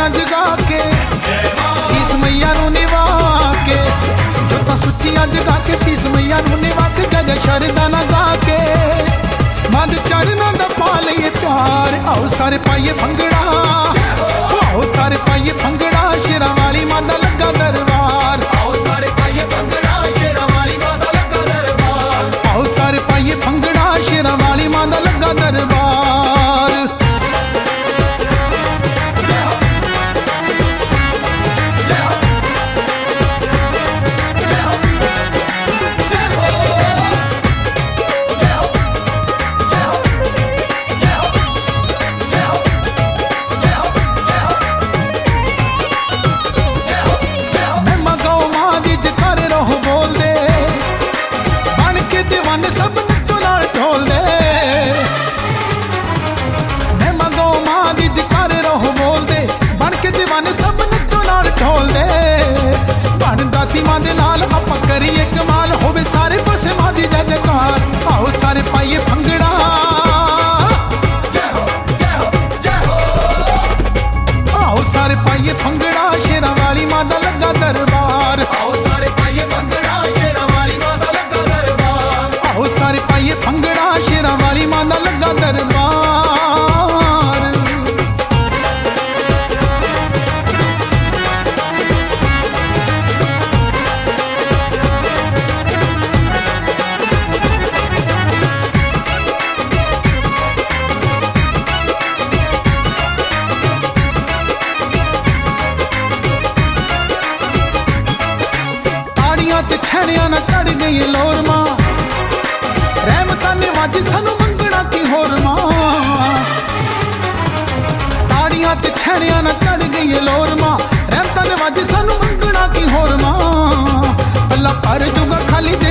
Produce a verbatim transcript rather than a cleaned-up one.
जगा के शीस मैया नू निवा के, जोतां सुचियां जगा के शीस मैया नू निवा के, जय जय शरदा ना गा के मद चरना दा पा लईए प्यार। आओ सारे पाइए भंगड़ा, आओ सारे पाइए भंगड़ा, शेरां वाली मां दा लगा दरबार। आओ सारे पाइए भंगड़ा, शेरां वाली मां दा लगा दरबार। आओ सारे पाइए भंगड़ा, शेरां वाली मां दा लगा दरबार। सब नचो नाल ढोल दे, मैं मंगो मां दी जकारे रहो बोल दे, बन के दीवाने सब नचो नाल ढोल दे। बन दाती मां दे नाल आपां करिए कमाल, होवे सारे पासे मां दी जय जयकार। आओ सारे पाइए भंगड़ा, आओ सारे पाइए भंगड़ा, शेरां वाली मां दा लगा दरबार। आओ सारे पाइए भंगड़ा, शेरां वाली मां दा लगा दरबार। आओ सारे पाइए भंगड़ा, शेरां वाली मां दा लगा दरबार। ताड़ियां ते छेड़ियां ना चढ़ गई लोर मां, रहमतां ने वाजी सानू मंगना की होर मां। ताड़ियां ते छेड़ियां ना चढ़ गई लोर मां, रहमतां ने वाजी सानू मंगना की होर मां। अल्लाह पर जुगा खाली